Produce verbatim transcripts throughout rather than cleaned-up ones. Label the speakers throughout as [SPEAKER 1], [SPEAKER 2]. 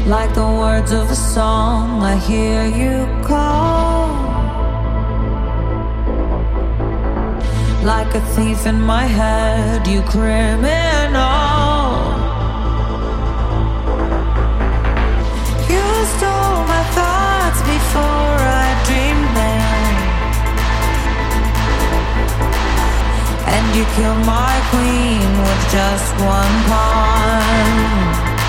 [SPEAKER 1] Like the words of a song, I hear you call. Like a thief in my head, you criminal. You stole my thoughts before I dreamed them, and you killed my queen with just one pawn.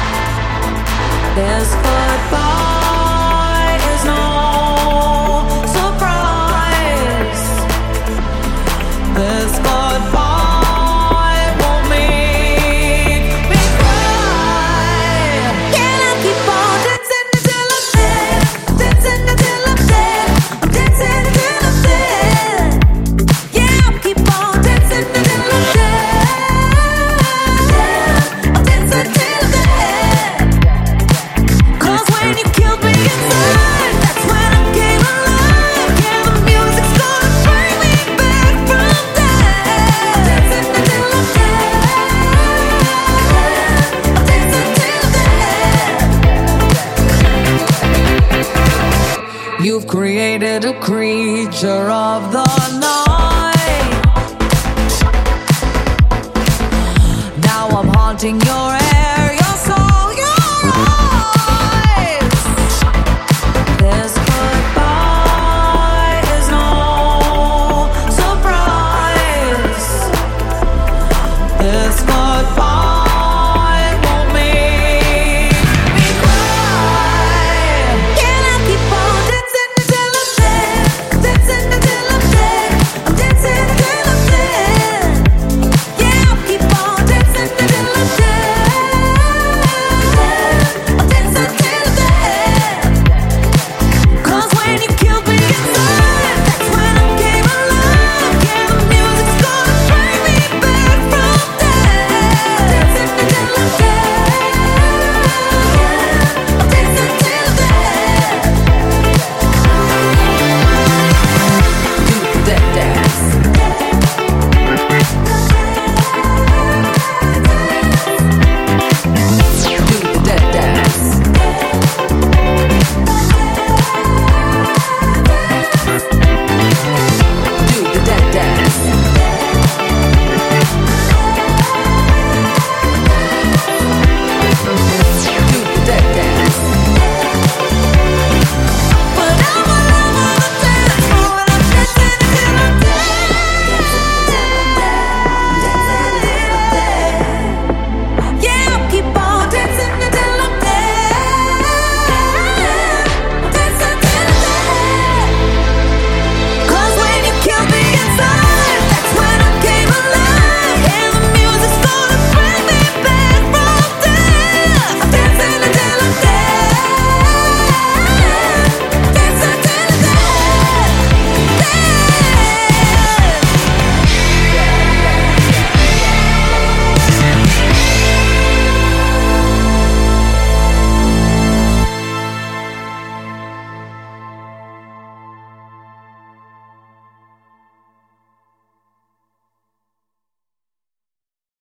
[SPEAKER 1] This goodbye is no surprise. This goodbye won't make me cry. Can I keep on dancing until I'm dead? Dancing until I'm dead. I'm dancing until I'm dead. Yeah, I'll keep on dancing until I'm dead. I'm dancing till I'm dead. When you killed me inside, that's when I came alive. Yeah, the music's gonna bring me back from death. Dancing until I'm dead. I'm dancing till I'm dead. You've created a creature of the night. Now I'm haunting your